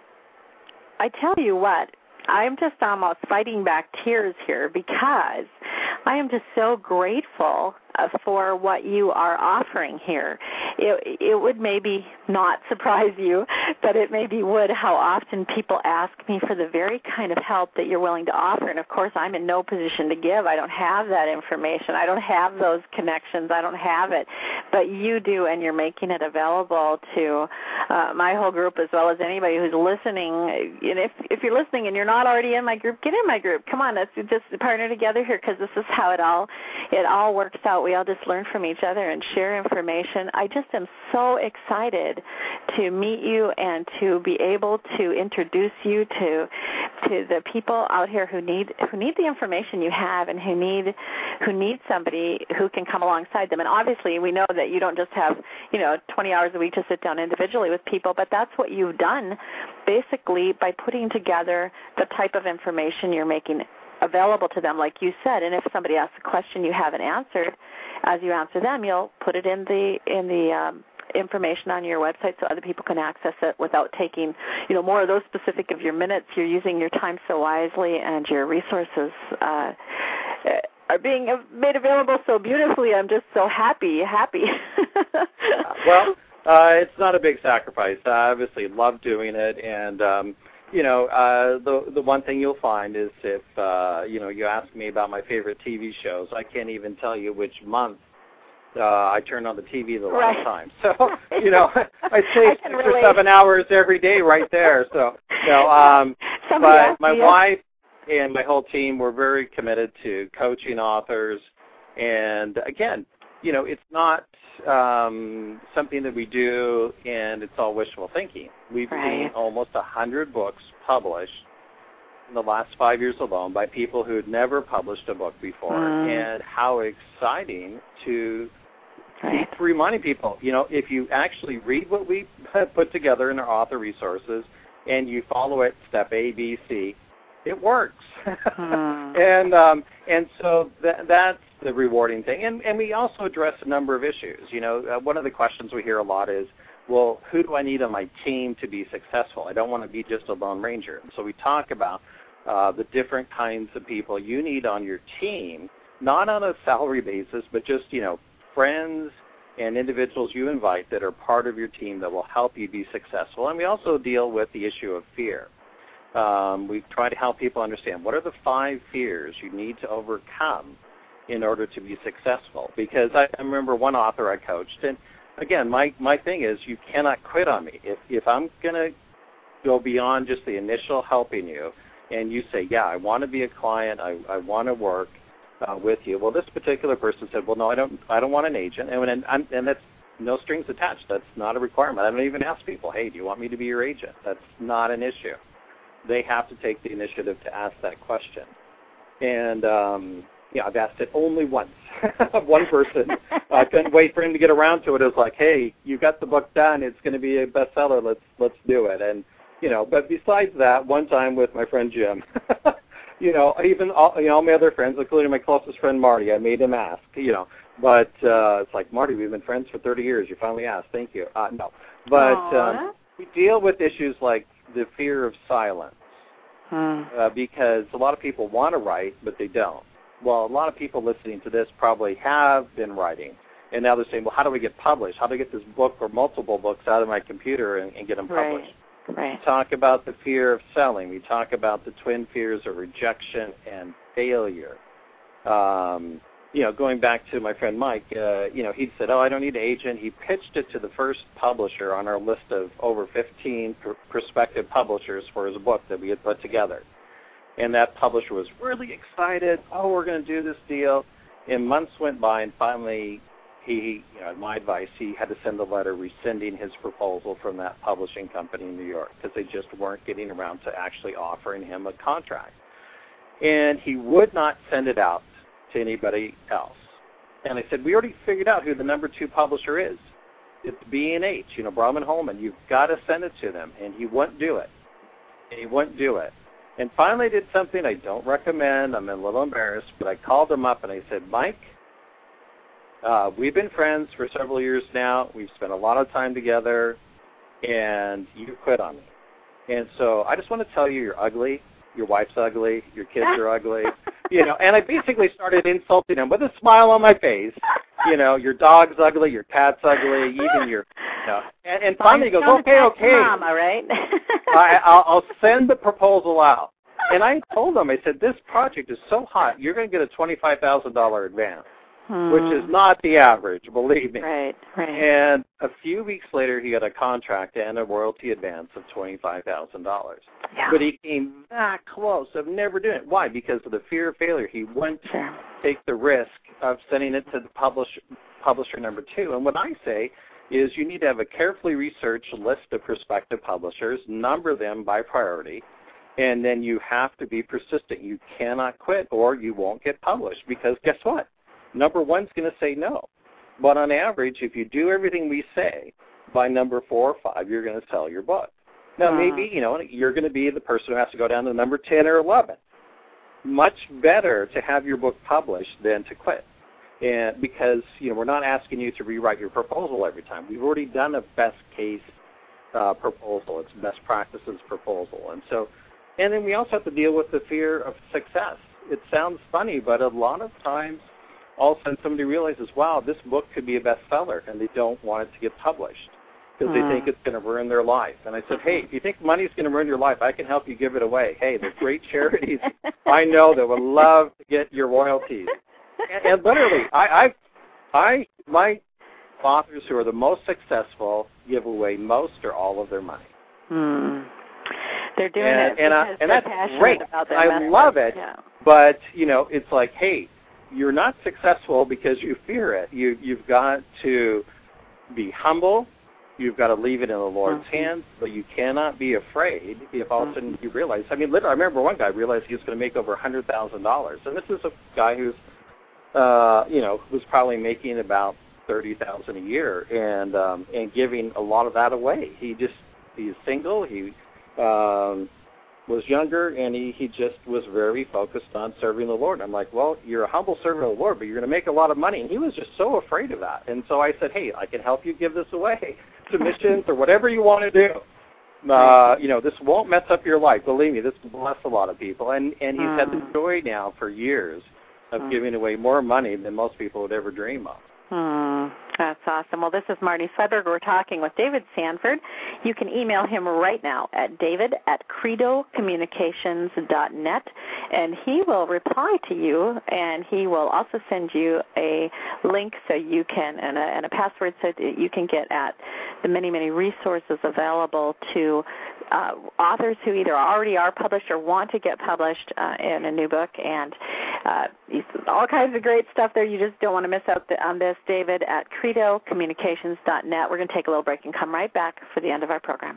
I tell you what, I'm just almost fighting back tears here, because I am just so grateful uh, for what you are offering here. It, it would maybe not surprise you, but it maybe would how often people ask me for the very kind of help that you're willing to offer. And, of course, I'm in no position to give. I don't have that information. I don't have those connections. I don't have it. But you do, and you're making it available to uh, my whole group as well as anybody who's listening. And if, if you're listening and you're not already in my group, get in my group. Come on, let's just partner together here, because this is how it all it all works out. We all just learn from each other and share information. I just am so excited to meet you and to be able to introduce you to to the people out here who need who need the information you have, and who need who need somebody who can come alongside them. And obviously, we know that you don't just have, you know, twenty hours a week to sit down individually with people, but that's what you've done basically by putting together the type of information you're making available to them, like you said. And if somebody asks a question you haven't answered, as you answer them, you'll put it in the in the um, information on your website so other people can access it without taking, you know, more of those specific of your minutes. You're using your time so wisely, and your resources uh, are being made available so beautifully. I'm just so happy, happy. Well, uh, it's not a big sacrifice. I obviously love doing it, and um, you know, uh, the the one thing you'll find is if uh, you know, you ask me about my favorite T V shows, I can't even tell you which month uh, I turned on the T V the last right. time. So you know, I save six or seven hours every day right there. So you know, um, but my wife and my whole team were very committed to coaching authors, and again, you know, it's not um, something that we do and it's all wishful thinking. We've right. seen almost a hundred books published in the last five years alone by people who had never published a book before, mm. and how exciting to right. keep reminding people, you know, if you actually read what we put together in our author resources and you follow it step A, B, C, it works. mm. and um, and so that, that's the rewarding thing. And, and we also address a number of issues. You know, uh, one of the questions we hear a lot is, well, who do I need on my team to be successful? I don't want to be just a lone ranger. And so we talk about uh, the different kinds of people you need on your team, not on a salary basis, but just, you know, friends and individuals you invite that are part of your team that will help you be successful. And we also deal with the issue of fear. Um, we try to help people understand what are the five fears you need to overcome in order to be successful. Because I, I remember one author I coached, and again, my, my thing is you cannot quit on me. If, if I'm going to go beyond just the initial helping you, and you say, yeah, I want to be a client, I, I want to work uh, with you. Well, this particular person said, well, no, I don't I don't want an agent. And, and, I'm, and that's no strings attached. That's not a requirement. I don't even ask people, hey, do you want me to be your agent? That's not an issue. They have to take the initiative to ask that question. And, um, yeah, I've asked it only once. One person. I couldn't wait for him to get around to it. It was like, hey, you got the book done. It's going to be a bestseller. Let's let's do it. And, you know, but besides that, one time with my friend Jim, you know, even all, you know, all my other friends, including my closest friend Marty, I made him ask, you know. But uh, it's like, Marty, we've been friends for thirty years. You finally asked. Thank you. Uh, no. But um, we deal with issues like the fear of silence hmm. uh, because a lot of people want to write, but they don't. Well, a lot of people listening to this probably have been writing, and now they're saying, well, how do we get published? How do I get this book or multiple books out of my computer and, and get them published? Right. Right. We talk about the fear of selling. We talk about the twin fears of rejection and failure. Um, you know, going back to my friend Mike, uh, you know, he said, oh, I don't need an agent. He pitched it to the first publisher on our list of over fifteen pr- prospective publishers for his book that we had put together. And that publisher was really excited. Oh, we're going to do this deal. And months went by, and finally, he, you know, at my advice, he had to send a letter rescinding his proposal from that publishing company in New York because they just weren't getting around to actually offering him a contract. And he would not send it out to anybody else. And I said, we already figured out who the number two publisher is. It's B and H, you know, Brahman Holman. You've got to send it to them. And he wouldn't do it. And he wouldn't do it. And finally did something I don't recommend. I'm a little embarrassed, but I called him up and I said, Mike, uh, we've been friends for several years now. We've spent a lot of time together, and you quit on me. And so I just want to tell you you're ugly. Your wife's ugly. Your kids are ugly. You know, and I basically started insulting him with a smile on my face. You know, your dog's ugly, your cat's ugly, even your, you know. And, and finally he goes, okay, okay. Mama, right? I, I'll, I'll send the proposal out. And I told him, I said, this project is so hot, you're going to get a twenty-five thousand dollars advance, hmm. which is not the average, believe me. Right, right. And a few weeks later, he got a contract and a royalty advance of twenty-five thousand dollars. Yeah. But he came that close of never doing it. Why? Because of the fear of failure. He wouldn't sure. take the risk of sending it to the publisher, publisher number two. And what I say is you need to have a carefully researched list of prospective publishers, number them by priority, and then you have to be persistent. You cannot quit or you won't get published because guess what? Number one's going to say no. But on average, if you do everything we say, by number four or five, you're going to sell your book. Now, uh-huh. maybe, you know, you're going to be the person who has to go down to number ten or eleven. Much better to have your book published than to quit. And because, you know, we're not asking you to rewrite your proposal every time. We've already done a best case uh, proposal. It's best practices proposal. And so, and then we also have to deal with the fear of success. It sounds funny, but a lot of times, all of a sudden somebody realizes, wow, this book could be a bestseller, and they don't want it to get published because mm. they think it's going to ruin their life. And I said, hey, if you think money's going to ruin your life, I can help you give it away. Hey, there's great charities I know that would love to get your royalties. And, and literally, I, I, I, my authors who are the most successful give away most or all of their money. Mm. They're doing and, it and, because I, and they're that's passionate great. about their I message. love it. Yeah. But, you know, it's like, hey, you're not successful because you fear it. You, you've got to be humble. You've got to leave it in the Lord's mm-hmm. hands, but you cannot be afraid if all of a sudden you realize. I mean, literally, I remember one guy realized he was going to make over one hundred thousand dollars. And this is a guy who's, uh, you know, who's probably making about thirty thousand dollars a year and um, and giving a lot of that away. He just, he's single. He um, was younger, and he, he just was very focused on serving the Lord. I'm like, well, you're a humble servant of the Lord, but you're going to make a lot of money. And he was just so afraid of that. And so I said, hey, I can help you give this away to missions or whatever you want to do. Uh, you know, this won't mess up your life. Believe me, this will bless a lot of people. And, and he's had the joy now for years of giving away more money than most people would ever dream of. Hmm, that's awesome. Well, this is Marnie Swedberg. We're talking with David Sanford. You can email him right now at david at credo communications dot net, and he will reply to you, and he will also send you a link so you can, and a, and a password so that you can get at the many, many resources available to uh, authors who either already are published or want to get published uh, in a new book, and uh, all kinds of great stuff there. You just don't want to miss out on this. David at credo communications dot net. We're going to take a little break and come right back for the end of our program.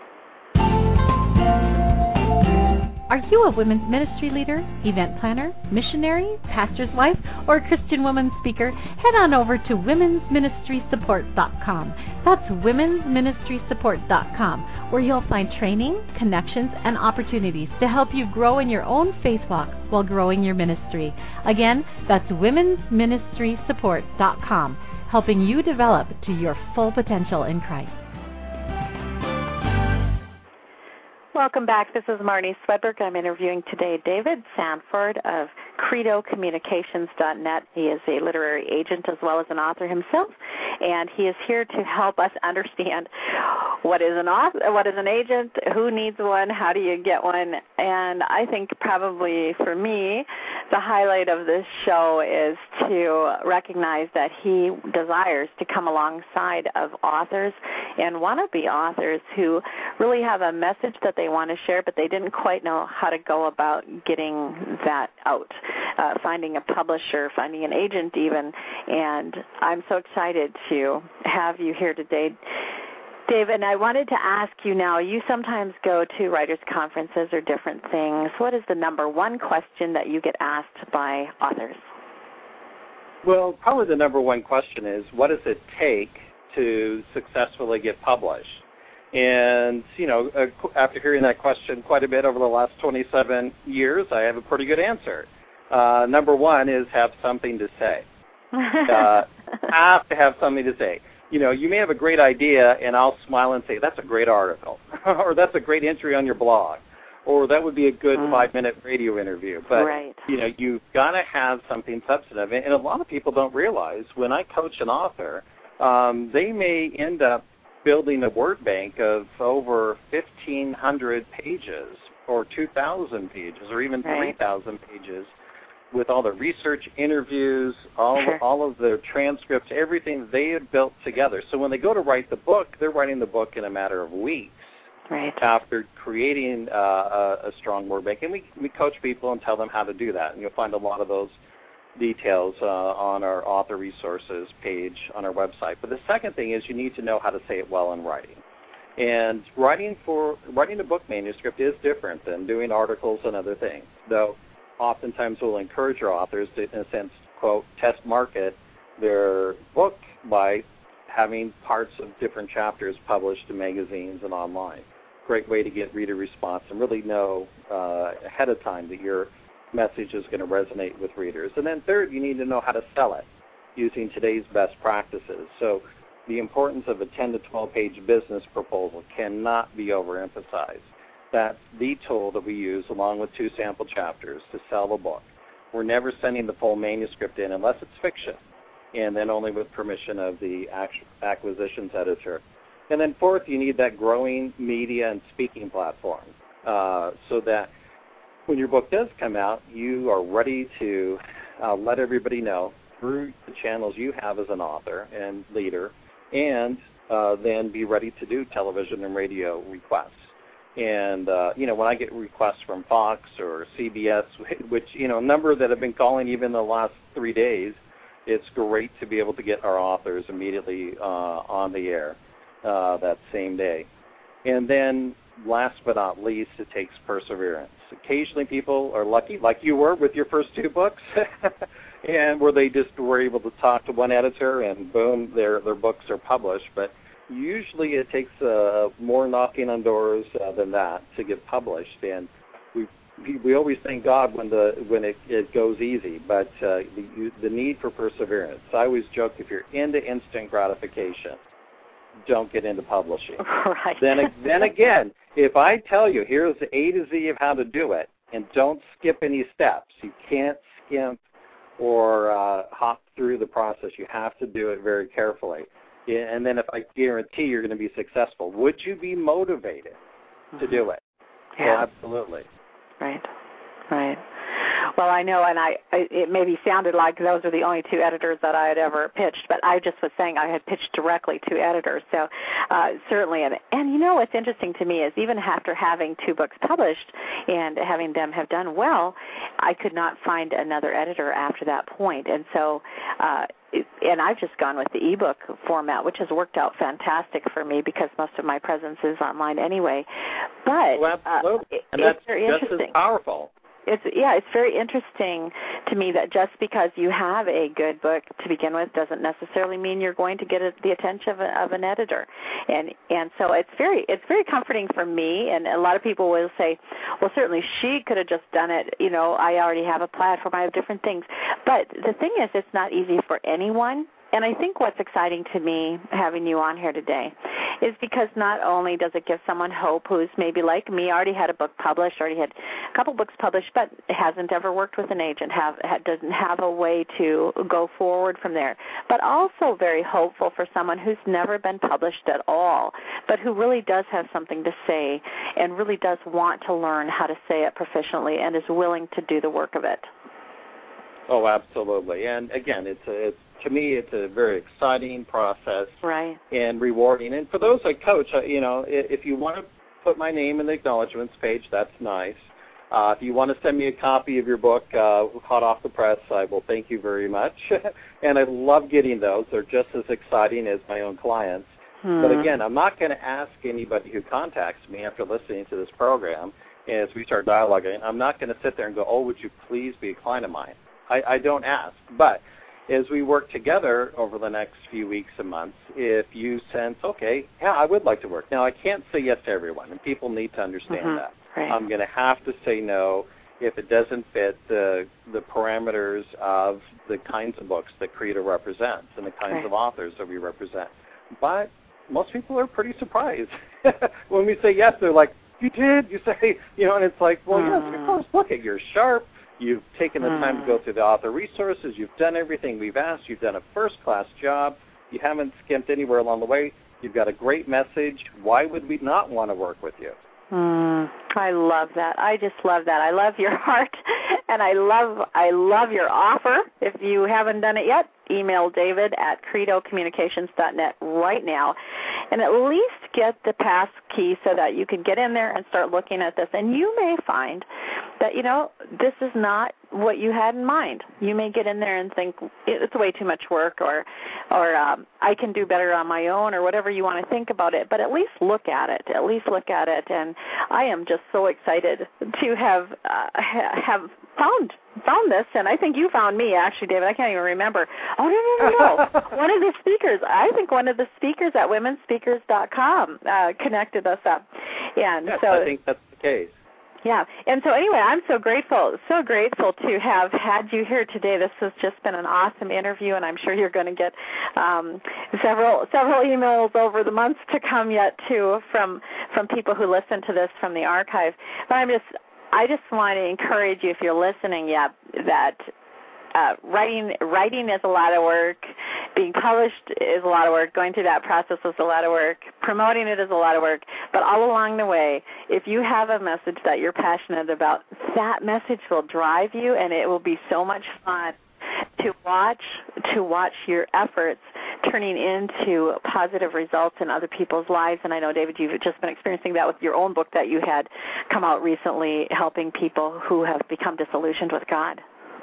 Are you a women's ministry leader, event planner, missionary, pastor's wife, or Christian woman speaker? Head on over to womens ministry support dot com. That's womens ministry support dot com, where you'll find training, connections, and opportunities to help you grow in your own faith walk while growing your ministry. Again, that's womens ministry support dot com, helping you develop to your full potential in Christ. Welcome back. This is Marnie Swedberg. I'm interviewing today David Sanford of credo communications dot net. He is a literary agent as well as an author himself, and he is here to help us understand what is an author, what is an agent, who needs one, how do you get one, and I think probably for me the highlight of this show is to recognize that he desires to come alongside of authors and wannabe authors who really have a message that they want to share, but they didn't quite know how to go about getting that out, uh, finding a publisher, finding an agent even, and I'm so excited to have you here today. Dave, and I wanted to ask you now, you sometimes go to writers' conferences or different things. What is the number one question that you get asked by authors? Well, probably the number one question is, what does it take to successfully get published? And, you know, after hearing that question quite a bit over the last twenty-seven years, I have a pretty good answer. Uh, number one is have something to say. uh, have to have something to say. You know, you may have a great idea, and I'll smile and say, that's a great article, or that's a great entry on your blog, or that would be a good mm. five-minute radio interview. But, right. you know, you've got to have something substantive. And a lot of people don't realize when I coach an author, um, they may end up building a word bank of over fifteen hundred pages or two thousand pages or even right. three thousand pages with all the research, interviews, all sure. all of their transcripts, everything they had built together. So when they go to write the book, they're writing the book in a matter of weeks right. after creating uh, a, a strong word bank. And we, we coach people and tell them how to do that. And you'll find a lot of those details uh, on our author resources page on our website. But the second thing is you need to know how to say it well in writing. And writing for writing a book manuscript is different than doing articles and other things, though oftentimes we'll encourage our authors to, in a sense, quote, test market their book by having parts of different chapters published in magazines and online. Great way to get reader response and really know uh, ahead of time that your message is going to resonate with readers. And then third, you need to know how to sell it using today's best practices. So the importance of a ten to twelve page business proposal cannot be overemphasized. That's the tool that we use along with two sample chapters to sell a book. We're never sending the full manuscript in unless it's fiction, and then only with permission of the acquisitions editor. And then fourth, you need that growing media and speaking platform uh, so that when your book does come out, you are ready to uh, let everybody know through the channels you have as an author and leader, and uh, then be ready to do television and radio requests. And, uh, you know, when I get requests from Fox or C B S, which, you know, a number that have been calling even the last three days, it's great to be able to get our authors immediately uh, on the air uh, that same day. And then last but not least, it takes perseverance. Occasionally people are lucky, like you were with your first two books, and where they just were able to talk to one editor and boom, their, their books are published. But usually it takes uh, more knocking on doors uh, than that to get published, and we we always thank God when the when it, it goes easy, but uh, the, the need for perseverance. I always joke, if you're into instant gratification, don't get into publishing. Right. Then then again, if I tell you here's the A to Z of how to do it, and don't skip any steps, you can't skip or uh, hop through the process. You have to do it very carefully. Yeah, and then if I guarantee you're going to be successful, would you be motivated mm-hmm. to do it? Yeah. Oh, absolutely. Right, right. Well, I know, and I, I it maybe sounded like those are the only two editors that I had ever pitched, but I just was saying I had pitched directly to editors. So uh, certainly, and, and you know what's interesting to me is even after having two books published and having them have done well, I could not find another editor after that point. And so, uh, and I've just gone with the ebook format, which has worked out fantastic for me because most of my presence is online anyway. But well, absolutely. Uh, and it's that's very just interesting. as powerful. It's yeah, it's very interesting to me that just because you have a good book to begin with doesn't necessarily mean you're going to get a, the attention of, a, of an editor, and and so it's very it's very comforting for me. And a lot of people will say, well, certainly she could have just done it. You know, I already have a platform, I have different things. But the thing is, it's not easy for anyone. And I think what's exciting to me having you on here today is because not only does it give someone hope who's maybe like me, already had a book published, already had a couple books published, but hasn't ever worked with an agent, have doesn't have a way to go forward from there, but also very hopeful for someone who's never been published at all, but who really does have something to say and really does want to learn how to say it proficiently and is willing to do the work of it. Oh, absolutely. And again, it's a, it's to me, it's a very exciting process, right, and rewarding. And for those I coach, you know, if you want to put my name in the acknowledgments page, that's nice. Uh, if you want to send me a copy of your book, uh, hot off the press, I will thank you very much. And I love getting those. They're just as exciting as my own clients. Hmm. But again, I'm not going to ask anybody who contacts me after listening to this program, as we start dialoguing, I'm not going to sit there and go, oh, would you please be a client of mine? I, I don't ask. But as we work together over the next few weeks and months, if you sense, okay, yeah, I would like to work. Now, I can't say yes to everyone, and people need to understand mm-hmm. that. Right. I'm going to have to say no if it doesn't fit the the parameters of the kinds of books that Credo represents and the kinds right. of authors that we represent. But most people are pretty surprised. When we say yes, they're like, you did? You say, you know, and it's like, well, mm. yes, of course, look at, you're sharp. You've taken the time to go through the author resources. You've done everything we've asked. You've done a first-class job. You haven't skimped anywhere along the way. You've got a great message. Why would we not want to work with you? Mm, I love that. I just love that. I love your heart, and I love I love your offer. If you haven't done it yet, email David at credo communications dot net right now, and at least get the pass key so that you can get in there and start looking at this. And you may find that, you know, this is not what you had in mind. You may get in there and think it's way too much work, or or um, I can do better on my own, or whatever you want to think about it. But at least look at it. At least look at it. And I am just so excited to have uh, ha- have found found this, and I think you found me, actually, David. I can't even remember. Oh, no, no, no, no. One of the speakers, I think one of the speakers at women speakers dot com uh, connected us up. And yes, so, I think that's the case. Yeah, and so anyway, I'm so grateful, so grateful to have had you here today. This has just been an awesome interview, and I'm sure you're going to get um, several several emails over the months to come yet, too, from from people who listen to this from the archive. But I'm just, I just want to encourage you, if you're listening yet, that uh, writing writing is a lot of work. Being published is a lot of work. Going through that process is a lot of work. Promoting it is a lot of work. But all along the way, if you have a message that you're passionate about, that message will drive you, and it will be so much fun to watch to watch your efforts turning into positive results in other people's lives. And I know, David, you've just been experiencing that with your own book that you had come out recently, helping people who have become disillusioned with God.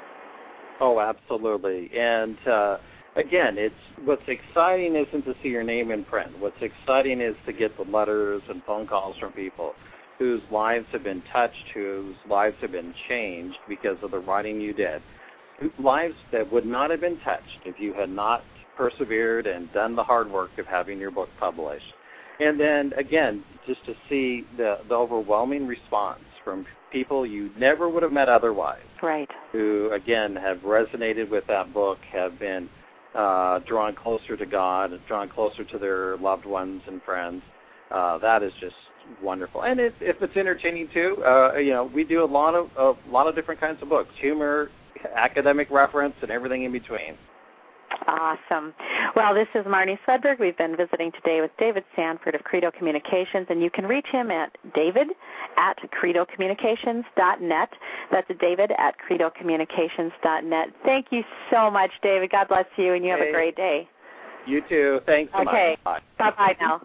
Oh, absolutely. And uh, again, it's what's exciting isn't to see your name in print. What's exciting is to get the letters and phone calls from people whose lives have been touched, whose lives have been changed because of the writing you did, lives that would not have been touched if you had not persevered and done the hard work of having your book published. And then, again, just to see the, the overwhelming response from people you never would have met otherwise. Right. Who, again, have resonated with that book, have been uh, drawn closer to God, drawn closer to their loved ones and friends. Uh, that is just wonderful. And if, if it's entertaining, too, uh, you know, we do a lot of a lot of different kinds of books, humor, academic reference, and everything in between. Awesome. Well, this is Marnie Swedberg. We've been visiting today with David Sanford of Credo Communications, and you can reach him at david at credo communications dot net. That's David at credo communications dot net. Thank you so much, David. God bless you, and you have hey, a great day. You too. Thanks so okay. much. Bye. Bye-bye now.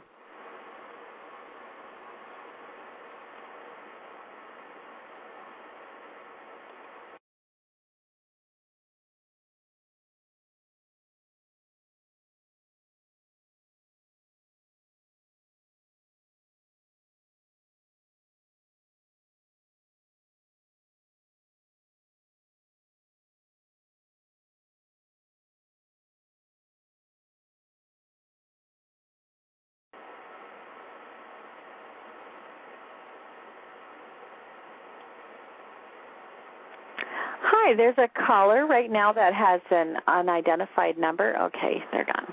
Hi, there's a caller right now that has an unidentified number. Okay, they're gone.